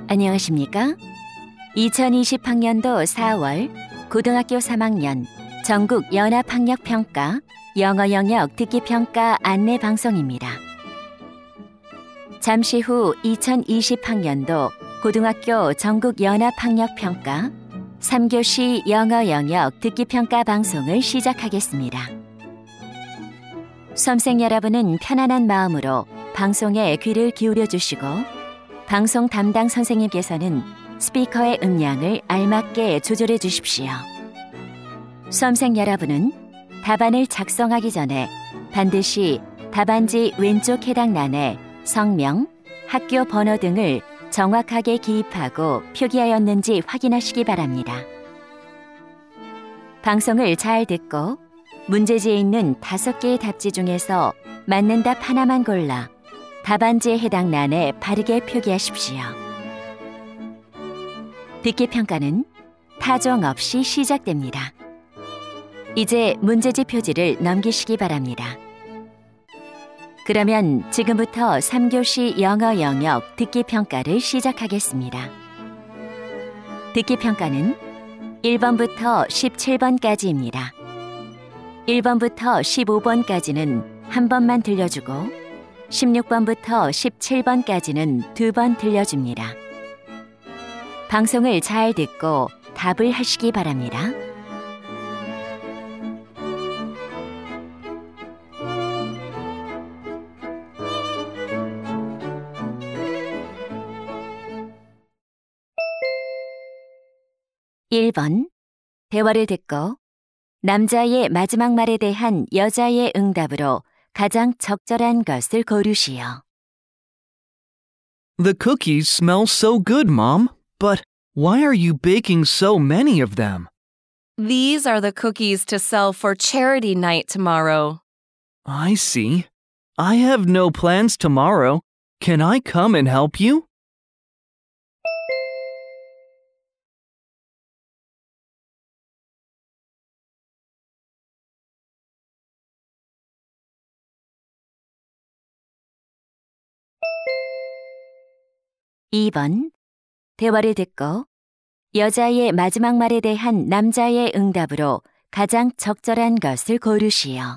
안녕하십니까? 2020학년도 4월 고등학교 3학년 전국 연합학력평가 영어 영역 듣기평가 안내 방송입니다. 잠시 후 2020학년도 고등학교 전국 연합학력평가 3교시 영어 영역 듣기평가 방송을 시작하겠습니다. 수험생 여러분은 편안한 마음으로 방송에 귀를 기울여 주시고 방송 담당 선생님께서는 스피커의 음량을 알맞게 조절해 주십시오. 수험생 여러분은 답안을 작성하기 전에 반드시 답안지 왼쪽 해당欄에 성명, 학교 번호 등을 정확하게 기입하고 표기하였는지 확인하시기 바랍니다. 방송을 잘 듣고 문제지에 있는 5개의 답지 중에서 맞는 답 하나만 골라 답안지에 해당 란에 바르게 표기하십시오. 듣기평가는 타종 없이 시작됩니다. 이제 문제지 표지를 넘기시기 바랍니다. 그러면 지금부터 3교시 영어 영역 듣기평가를 시작하겠습니다. 듣기평가는 1번부터 17번까지입니다. 1번부터 15번까지는 한 번만 들려주고 16번부터 17번까지는 2번 들려줍니다. 방송을 잘 듣고 답을 하시기 바랍니다. (1번) 대화를 듣고 남자의 마지막 말에 대한 여자의 응답으로 가장 적절한 것을 고르시오. The cookies smell so good, Mom. But why are you baking so many of them? These are the cookies to sell for charity night tomorrow. I see. I have no plans tomorrow. Can I come and help you? (2번) 대화를 듣고 여자의 마지막 말에 대한 남자의 응답으로 가장 적절한 것을 고르시오.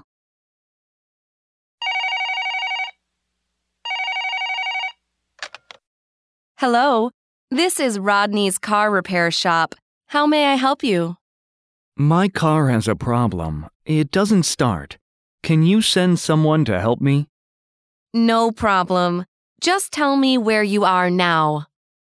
Hello, this is Rodney's car repair shop. How may I help you? My car has a problem. It doesn't start. Can you send someone to help me? No problem. Just tell me where you are now.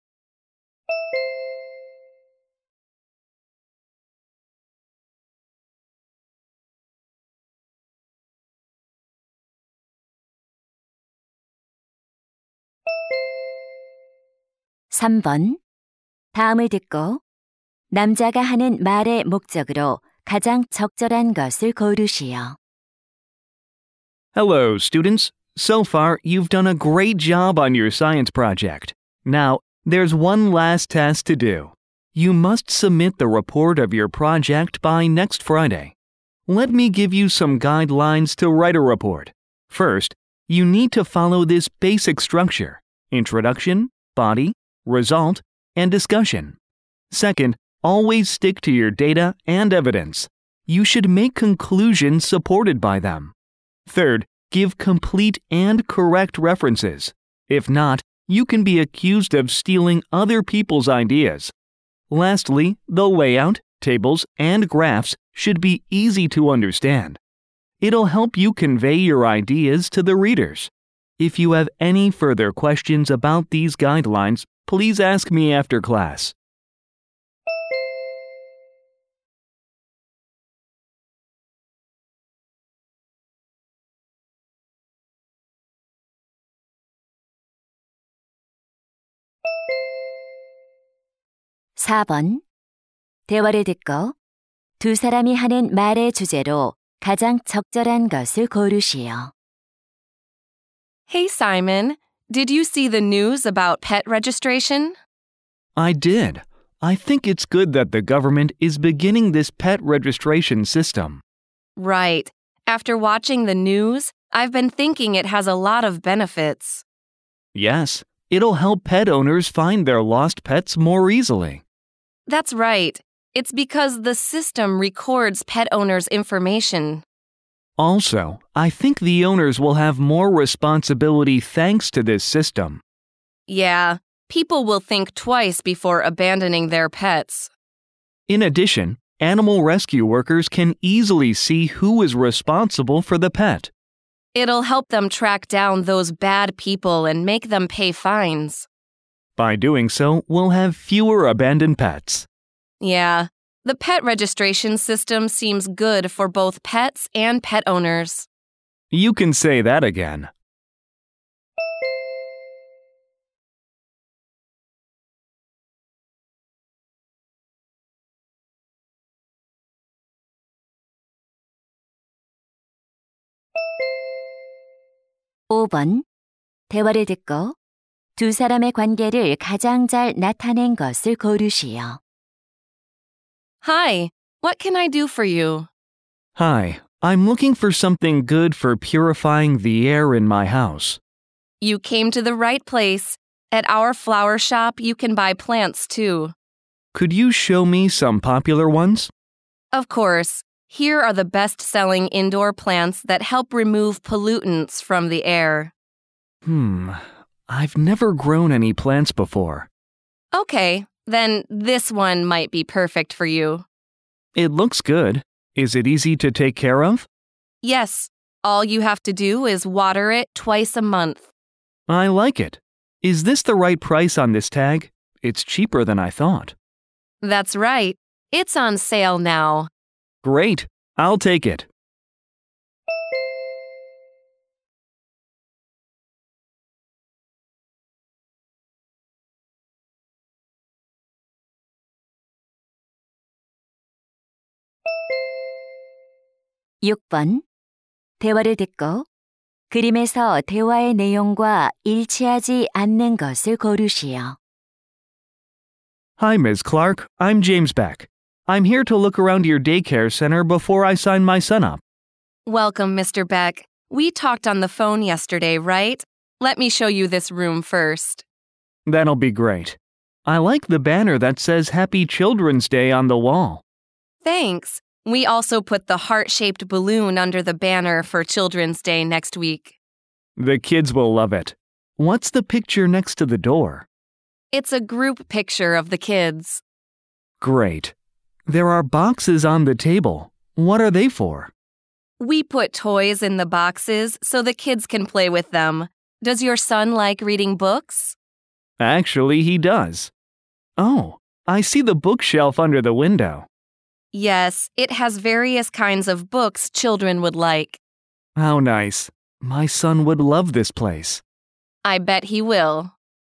(3번) 다음을 듣고 남자가 하는 말의 목적으로 가장 적절한 것을 고르시오. Hello, students. So far, you've done a great job on your science project. Now, there's one last test to do. You must submit the report of your project by next Friday. Let me give you some guidelines to write a report. First, you need to follow this basic structure: introduction, body, result, and discussion. Second, always stick to your data and evidence. You should make conclusions supported by them. Third, give complete and correct references. If not, you can be accused of stealing other people's ideas. Lastly, the layout, tables, and graphs should be easy to understand. It'll help you convey your ideas to the readers. If you have any further questions about these guidelines, please ask me after class. (4번) 대화를 듣고 두 사람이 하는 말의 주제로 가장 적절한 것을 고르시오. Hey, Simon. Did you see the news about pet registration? I did. I think it's good that the government is beginning this pet registration system. Right. After watching the news, I've been thinking it has a lot of benefits. Yes, It'll help pet owners find their lost pets more easily. That's right. It's because the system records pet owners' information. Also, I think the owners will have more responsibility thanks to this system. Yeah, people will think twice before abandoning their pets. In addition, animal rescue workers can easily see who is responsible for the pet. It'll help them track down those bad people and make them pay fines. By doing so, we'll have fewer abandoned pets. Yeah, the pet registration system seems good for both pets and pet owners. You can say that again. (5번) 대화를 듣고 두 사람의 관계를 가장 잘 나타낸 것을 고르시오. Hi, what can I do for you? Hi, I'm looking for something good for purifying the air in my house. You came to the right place. At our flower shop, you can buy plants too. Could you show me some popular ones? Of course. Here are the best-selling indoor plants that help remove pollutants from the air. I've never grown any plants before. Okay, then this one might be perfect for you. It looks good. Is it easy to take care of? Yes, all you have to do is water it twice a month. I like it. Is this the right price on this tag? It's cheaper than I thought. That's right. It's on sale now. Great. I'll take it. (6번) 대화를 듣고 그림에서 대화의 내용과 일치하지 않는 것을 고르시오. Hi, Ms. Clark. I'm James Beck. I'm here to look around your daycare center before I sign my son up. Welcome, Mr. Beck. We talked on the phone yesterday, right? Let me show you this room first. That'll be great. I like the banner that says Happy Children's Day on the wall. Thanks. We also put the heart-shaped balloon under the banner for Children's Day next week. The kids will love it. What's the picture next to the door? It's a group picture of the kids. Great. There are boxes on the table. What are they for? We put toys in the boxes so the kids can play with them. Does your son like reading books? Actually, he does. Oh, I see the bookshelf under the window. Yes, it has various kinds of books children would like. How nice. My son would love this place. I bet he will.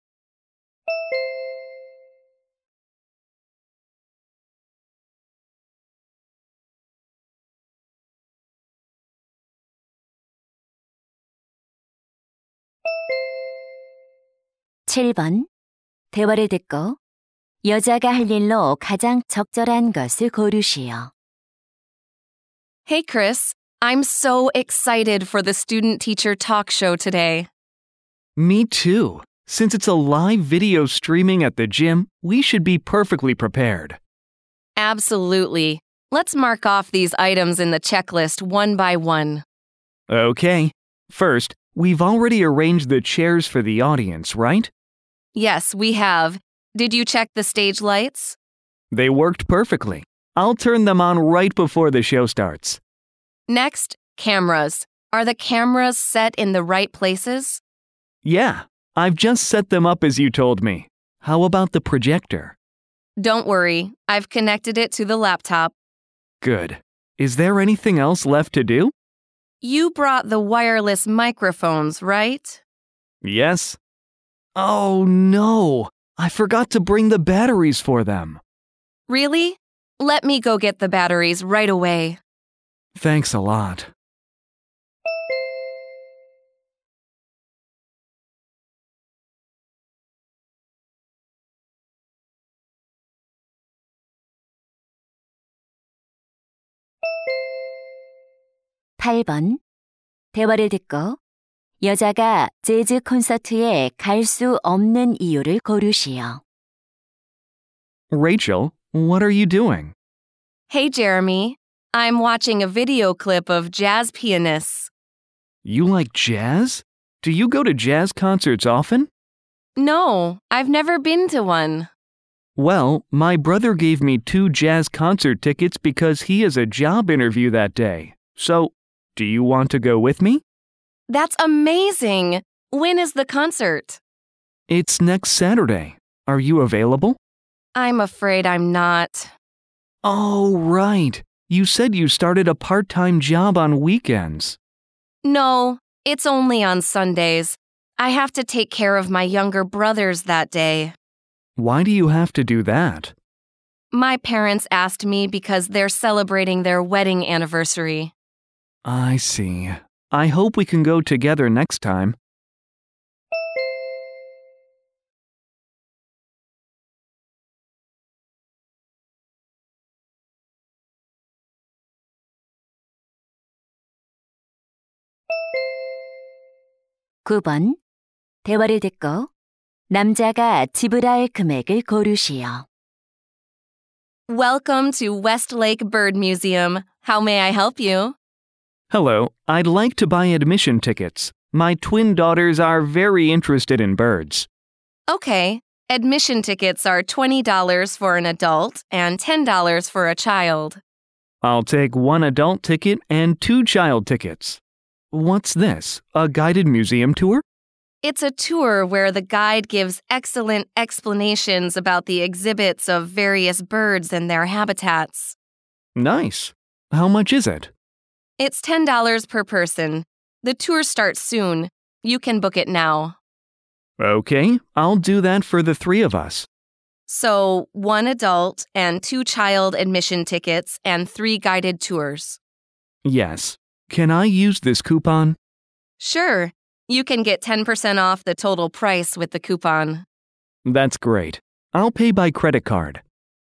(7번) 대화를 듣고 여자가 할 일로 가장 적절한 것을 고르시오. Hey, Chris. I'm so excited for the student-teacher talk show today. Me too. Since it's a live video streaming at the gym, we should be perfectly prepared. Absolutely. Let's mark off these items in the checklist one by one. Okay. First, we've already arranged the chairs for the audience, right? Yes, we have. Did you check the stage lights? They worked perfectly. I'll turn them on right before the show starts. Next, cameras. Are the cameras set in the right places? Yeah, I've just set them up as you told me. How about the projector? Don't worry. I've connected it to the laptop. Good. Is there anything else left to do? You brought the wireless microphones, right? Yes. Oh, no. I forgot to bring the batteries for them. Really? Let me go get the batteries right away. Thanks a lot. (8번) 대화를 듣고 여자가 재즈 콘서트에 갈 수 없는 이유를 고르시오. Rachel, what are you doing? Hey, Jeremy. I'm watching a video clip of jazz pianists. You like jazz? Do you go to jazz concerts often? No, I've never been to one. Well, my brother gave me 2 jazz concert tickets because he has a job interview that day. So, do you want to go with me? That's amazing. When is the concert? It's next Saturday. Are you available? I'm afraid I'm not. Oh, right. You said you started a part-time job on weekends. No, it's only on Sundays. I have to take care of my younger brothers that day. Why do you have to do that? My parents asked me because they're celebrating their wedding anniversary. I see. I hope we can go together next time. (9번) 대화를 듣고 남자가 지불할 금액을 고르시오. Welcome to Westlake Bird Museum. How may I help you? Hello, I'd like to buy admission tickets. My twin daughters are very interested in birds. Okay. Admission tickets are $20 for an adult and $10 for a child. I'll take 1 adult ticket and 2 child tickets. What's this? A guided museum tour? It's a tour where the guide gives excellent explanations about the exhibits of various birds and their habitats. Nice. How much is it? It's $10 per person. The tour starts soon. You can book it now. Okay, I'll do that for the 3 of us. So, 1 adult and 2 child admission tickets and 3 guided tours. Yes. Can I use this coupon? Sure. You can get 10% off the total price with the coupon. That's great. I'll pay by credit card.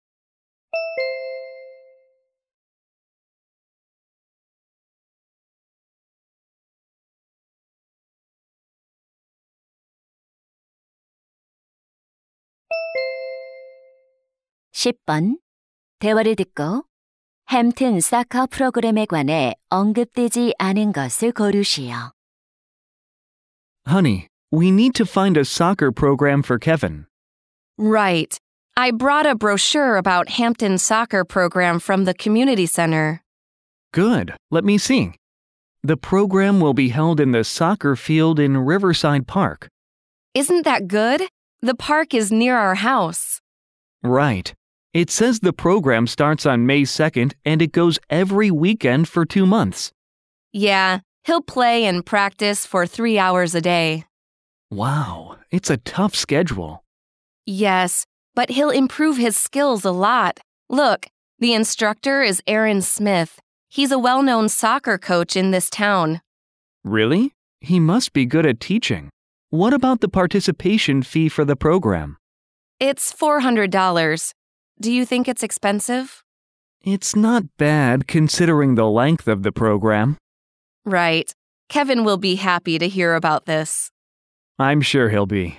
(10번) 대화를 듣고 햄튼 사커 프로그램에 관해 언급되지 않은 것을 고르시오. Honey, we need to find a soccer program for Kevin. Right. I brought a brochure about Hampton soccer program from the community center. Good. Let me see. The program will be held in the soccer field in Riverside Park. Isn't that good? The park is near our house. Right. It says the program starts on May 2nd and it goes every weekend for 2 months. Yeah, he'll play and practice for 3 hours a day. Wow, it's a tough schedule. Yes, but he'll improve his skills a lot. Look, the instructor is Aaron Smith. He's a well-known soccer coach in this town. Really? He must be good at teaching. What about the participation fee for the program? It's $400. Do you think it's expensive? It's not bad considering the length of the program. Right. Kevin will be happy to hear about this. I'm sure he'll be.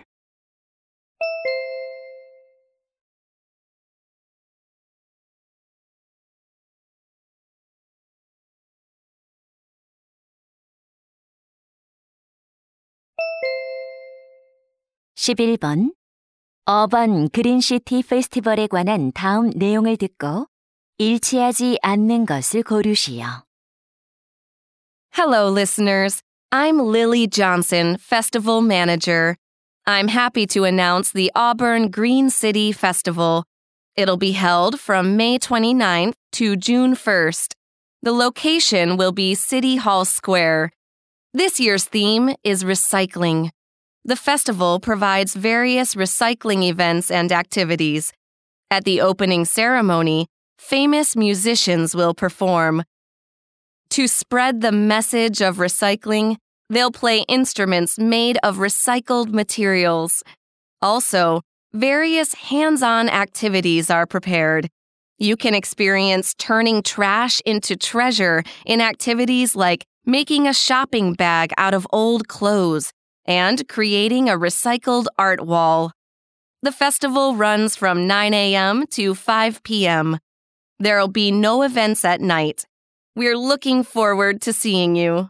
(11번) 어번 그린시티 페스티벌에 관한 다음 내용을 듣고 일치하지 않는 것을 고르시오. Hello, listeners. I'm Lily Johnson, Festival Manager. I'm happy to announce the Auburn Green City Festival. It'll be held from May 29th to June 1st. The location will be City Hall Square. This year's theme is recycling. The festival provides various recycling events and activities. At the opening ceremony, famous musicians will perform. To spread the message of recycling, they'll play instruments made of recycled materials. Also, various hands-on activities are prepared. You can experience turning trash into treasure in activities like making a shopping bag out of old clothes, and creating a recycled art wall. The festival runs from 9 a.m. to 5 p.m. There'll be no events at night. We're looking forward to seeing you.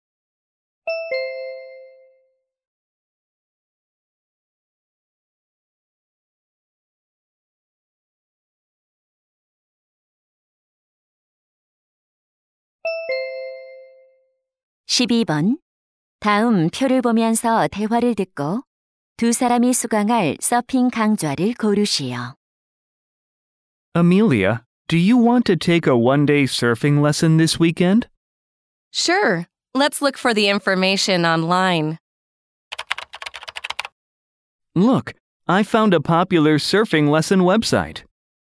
(12번) 다음 표를 보면서 대화를 듣고 두 사람이 수강할 서핑 강좌를 고르시오. Amelia, do you want to take a one-day surfing lesson this weekend? Sure, let's look for the information online. Look, I found a popular surfing lesson website.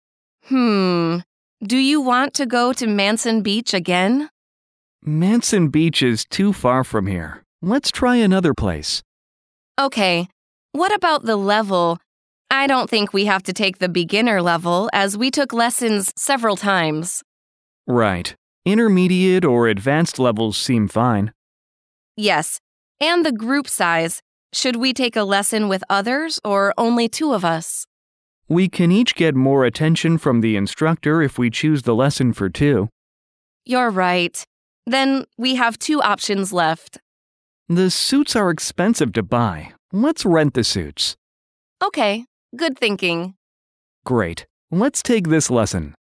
Do you want to go to Manson Beach again? Manson Beach is too far from here. Let's try another place. Okay, what about the level? I don't think we have to take the beginner level as we took lessons several times. Right. Intermediate or advanced levels seem fine. Yes, and the group size. Should we take a lesson with others or only two of us? We can each get more attention from the instructor if we choose the lesson for two. You're right. Then we have two options left. The suits are expensive to buy. Let's rent the suits. Okay, good thinking. Great. Let's take this lesson.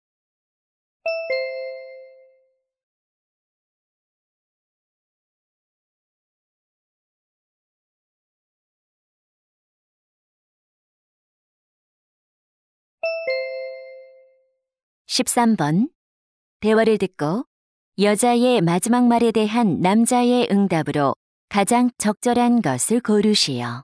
(13번) 대화를 듣고 여자의 마지막 말에 대한 남자의 응답으로 가장 적절한 것을 고르시오.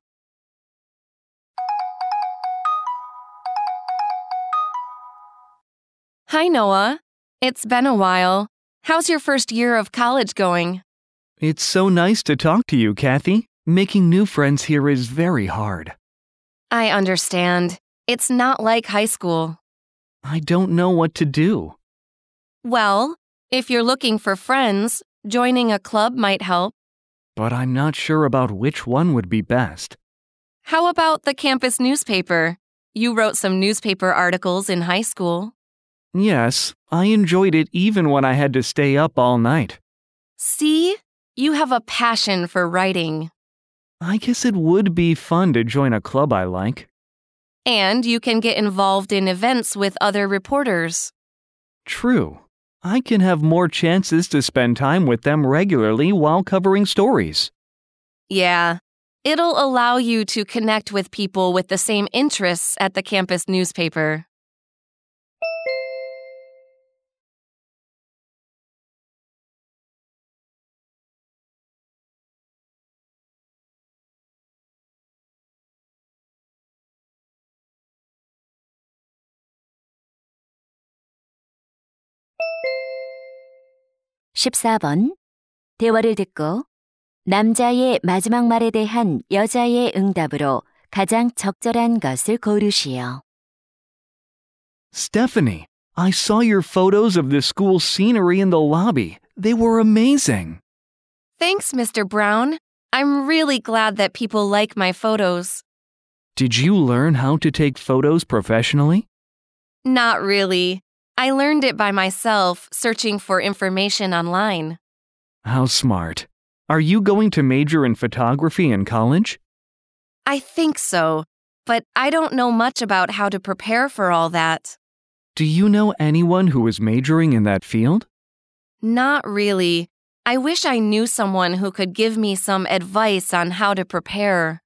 Hi, Noah. It's been a while. How's your first year of college going? It's so nice to talk to you, Kathy. Making new friends here is very hard. I understand. It's not like high school. I don't know what to do. Well, if you're looking for friends, joining a club might help. But I'm not sure about which one would be best. How about the campus newspaper? You wrote some newspaper articles in high school. Yes, I enjoyed it even when I had to stay up all night. See? You have a passion for writing. I guess it would be fun to join a club I like. And you can get involved in events with other reporters. True. I can have more chances to spend time with them regularly while covering stories. Yeah. It'll allow you to connect with people with the same interests at the campus newspaper. (14번) 대화를 듣고 남자의 마지막 말에 대한 여자의 응답으로 가장 적절한 것을 고르시오. Stephanie, I saw your photos of the school scenery in the lobby. They were amazing. Thanks, Mr. Brown. I'm really glad that people like my photos. Did you learn how to take photos professionally? Not really. I learned it by myself, searching for information online. How smart. Are you going to major in photography in college? I think so, but I don't know much about how to prepare for all that. Do you know anyone who is majoring in that field? Not really. I wish I knew someone who could give me some advice on how to prepare.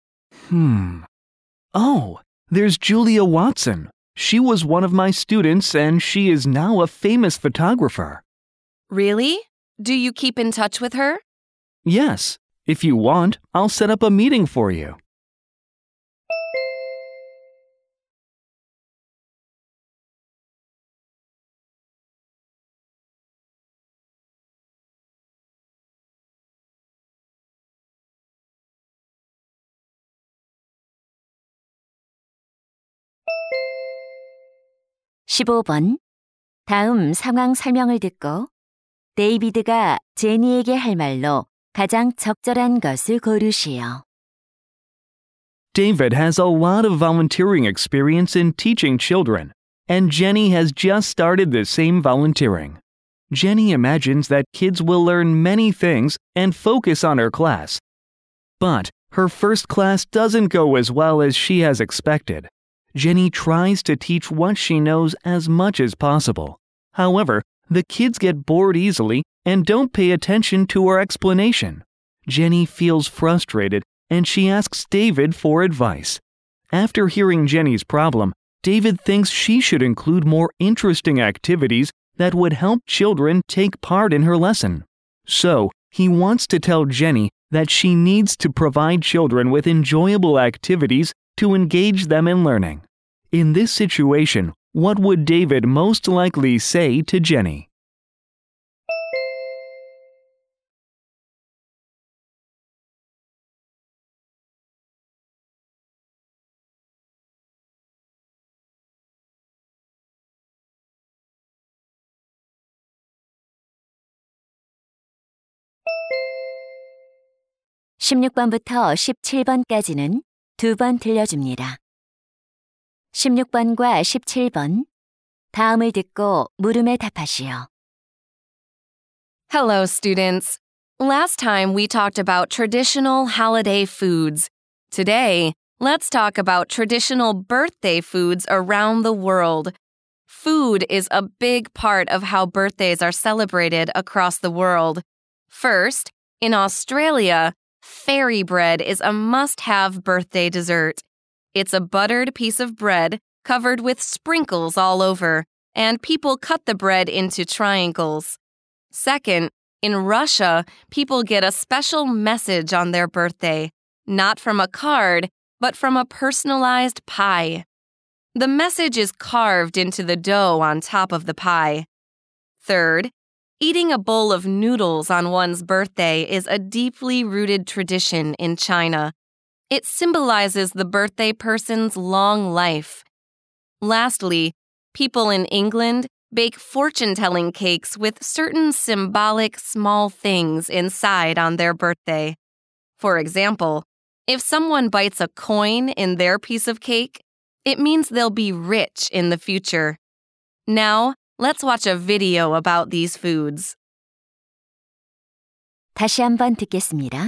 Oh, there's Julia Watson. She was one of my students and she is now a famous photographer. Really? Do you keep in touch with her? Yes. If you want, I'll set up a meeting for you. (15번) 다음 상황 설명을 듣고 데이비드가 제니에게 할 말로 가장 적절한 것을 고르시오. David has a lot of volunteering experience in teaching children, and Jenny has just started the same volunteering. Jenny imagines that kids will learn many things and focus on her class. But her first class doesn't go as well as she has expected. Jenny tries to teach what she knows as much as possible. However, the kids get bored easily and don't pay attention to her explanation. Jenny feels frustrated and she asks David for advice. After hearing Jenny's problem, David thinks she should include more interesting activities that would help children take part in her lesson. So, he wants to tell Jenny that she needs to provide children with enjoyable activities to engage them in learning. In this situation, what would David most likely say to Jenny? (16번부터 17번까지는 2번 들려줍니다. 16번과 17번, 다음을 듣고 물음에 답하시오. Hello, students. Last time we talked about traditional holiday foods. Today, let's talk about traditional birthday foods around the world. Food is a big part of how birthdays are celebrated across the world. First, in Australia, fairy bread is a must-have birthday dessert. It's a buttered piece of bread covered with sprinkles all over, and people cut the bread into triangles. Second, in Russia, people get a special message on their birthday, not from a card, but from a personalized pie. The message is carved into the dough on top of the pie. Third, eating a bowl of noodles on one's birthday is a deeply rooted tradition in China. It symbolizes the birthday person's long life. Lastly, people in England bake fortune-telling cakes with certain symbolic small things inside on their birthday. For example, if someone bites a coin in their piece of cake, it means they'll be rich in the future. Now, let's watch a video about these foods. 다시 한번 듣겠습니다.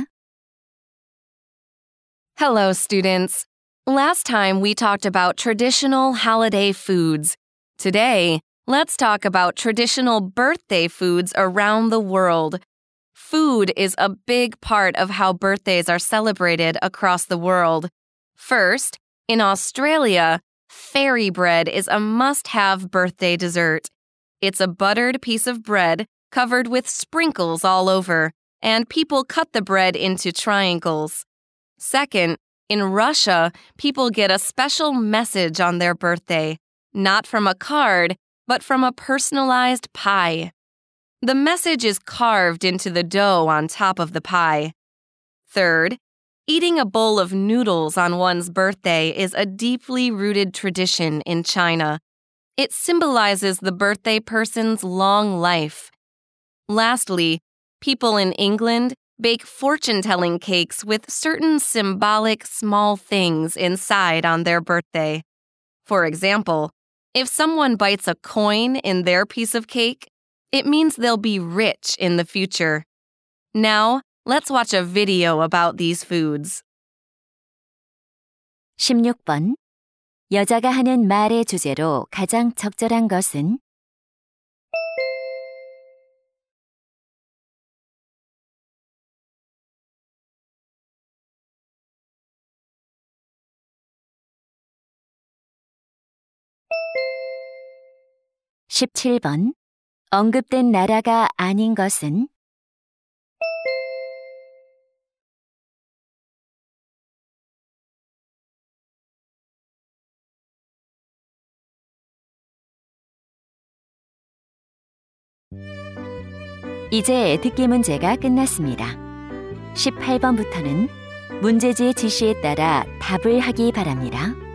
Hello, students. Last time we talked about traditional holiday foods. Today, let's talk about traditional birthday foods around the world. Food is a big part of how birthdays are celebrated across the world. First, in Australia, fairy bread is a must-have birthday dessert. It's a buttered piece of bread covered with sprinkles all over, and people cut the bread into triangles. Second, in Russia, people get a special message on their birthday, not from a card, but from a personalized pie. The message is carved into the dough on top of the pie. Third, eating a bowl of noodles on one's birthday is a deeply rooted tradition in China. It symbolizes the birthday person's long life. Lastly, people in England bake fortune-telling cakes with certain symbolic small things inside on their birthday. For example, if someone bites a coin in their piece of cake, it means they'll be rich in the future. Now, let's watch a video about these foods. 16번, 여자가 하는 말의 주제로 가장 적절한 것은? 17번, 언급된 나라가 아닌 것은? '이제 듣기 문제가 끝났습니다. 18번부터는 문제지의 지시에 따라 답을 하기 바랍니다.